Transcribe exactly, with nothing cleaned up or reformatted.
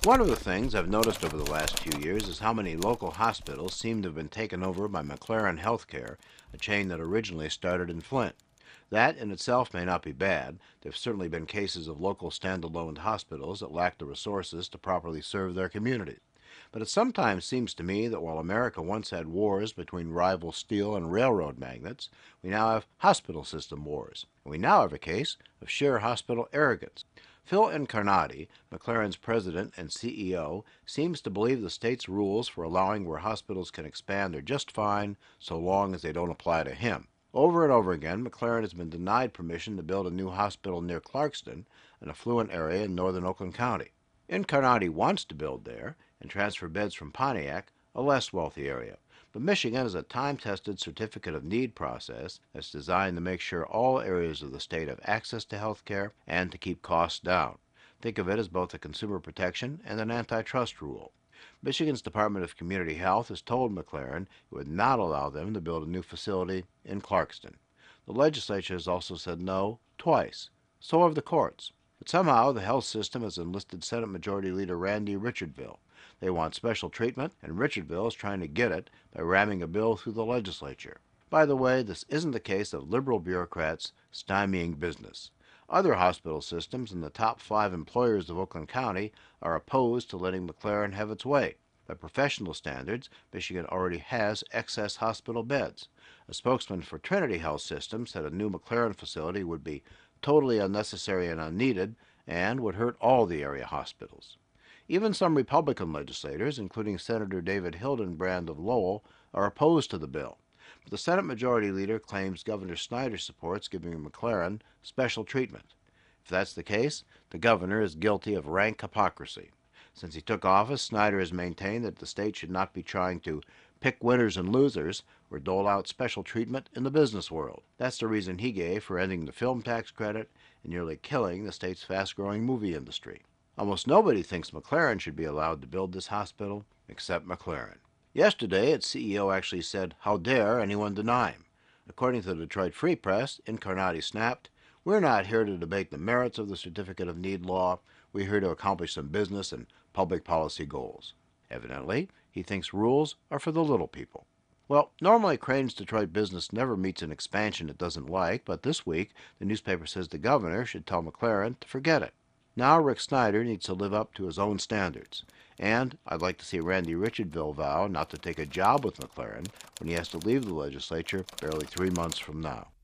One of the things I've noticed over the last few years is how many local hospitals seem to have been taken over by McLaren Healthcare, a chain that originally started in Flint. That in itself may not be bad. There have certainly been cases of local standalone hospitals that lack the resources to properly serve their communities. But it sometimes seems to me that while America once had wars between rival steel and railroad magnates, we now have hospital system wars. And we now have a case of sheer hospital arrogance. Phil Incarnati, McLaren's president and C E O, seems to believe the state's rules for allowing where hospitals can expand are just fine so long as they don't apply to him. Over and over again, McLaren has been denied permission to build a new hospital near Clarkston, an affluent area in northern Oakland County. Incarnati wants to build there and transfer beds from Pontiac, a less wealthy area. But Michigan is a time-tested certificate of need process that's designed to make sure all areas of the state have access to health care and to keep costs down. Think of it as both a consumer protection and an antitrust rule. Michigan's Department of Community Health has told McLaren it would not allow them to build a new facility in Clarkston. The legislature has also said no twice. So have the courts. But somehow the health system has enlisted Senate Majority Leader Randy Richardville. They want special treatment, and Richardville is trying to get it by ramming a bill through the legislature. By the way, this isn't the case of liberal bureaucrats stymieing business. Other hospital systems and the top five employers of Oakland County are opposed to letting McLaren have its way. By professional standards, Michigan already has excess hospital beds. A spokesman for Trinity Health System said a new McLaren facility would be totally unnecessary and unneeded and would hurt all the area hospitals. Even some Republican legislators, including Senator David Hildenbrand of Lowell, are opposed to the bill. But the Senate Majority Leader claims Governor Snyder supports giving McLaren special treatment. If that's the case, the governor is guilty of rank hypocrisy. Since he took office, Snyder has maintained that the state should not be trying to pick winners and losers or dole out special treatment in the business world. That's the reason he gave for ending the film tax credit and nearly killing the state's fast-growing movie industry. Almost nobody thinks McLaren should be allowed to build this hospital except McLaren. Yesterday, its C E O actually said, "How dare anyone deny him?" According to the Detroit Free Press, Incarnati snapped, "We're not here to debate the merits of the Certificate of Need law. We're here to accomplish some business and public policy goals." Evidently, he thinks rules are for the little people. Well, normally Crane's Detroit business never meets an expansion it doesn't like, but this week the newspaper says the governor should tell McLaren to forget it. Now Rick Snyder needs to live up to his own standards. And I'd like to see Randy Richardville vow not to take a job with McLaren when he has to leave the legislature barely three months from now.